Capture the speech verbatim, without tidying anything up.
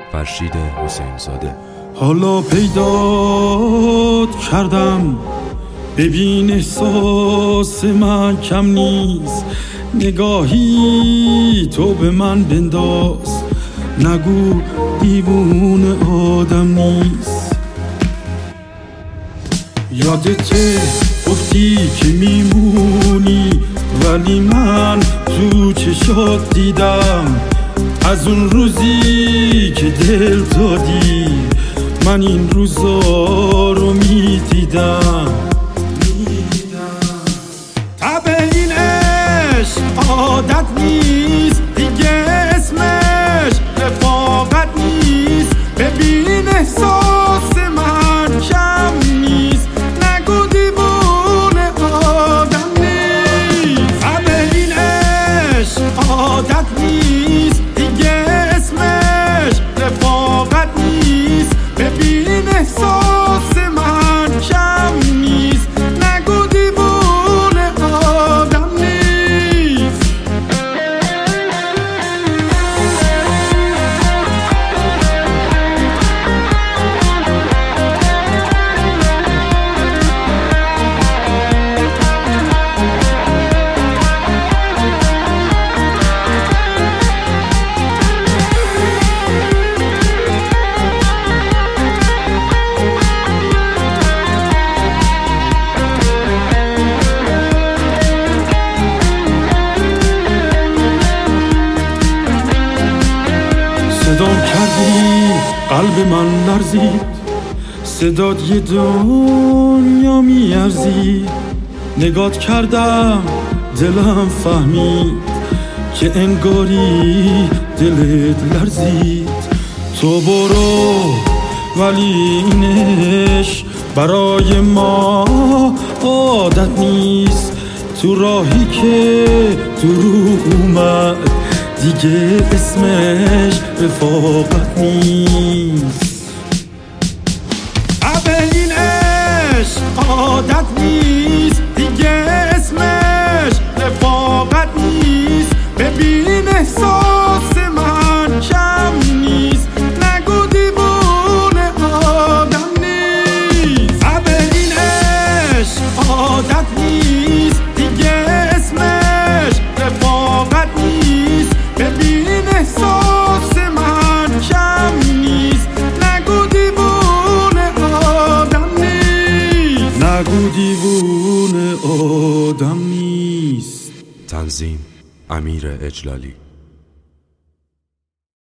فرشید حسین زاده. حالا پیدات کردم، ببین احساس من کم نیست، نگاهی تو به من بنداز، نگو دیوونه آدم نیست. یادته گفتی که میمونی، ولی من تو چشات دیدم از اون روزی که دل دادی، من این روزا رو میدیدم. طبع این عشق عادت نیست دیگه، اسمش رفاقت نیست، ببین احساس من کم نیست، نگو دیوونه آدم نیست. طبع این عشق عادت نیست دیگه، اسمش رفاقت نیست، ببین احساس من کم نیست، نگو دیوونه آدم نیست. صدام کردی قلب من لرزید، صدات یه دنیا میارزید، نگات کردم دلم فهمید که انگاری دلت لرزید. تو برو ولی اینش برای ما عادت نیست، تو راهی که دروغ اومد دیگه اسمش رفاقت نیست. طبع این عشق عادت نیست دیگه، اسمش رفاقت نیست، ببین احساس من کم نیست، نگو دیوونه آدم نیست. طبع این عشق عادت نیست دیگه، اسمش رفاقت نیست، ببین احساس من کم نیست، نگو دیوونه آدم نیست، نگو دیوونه آدم نیست. تنظیم امیر اجلالی.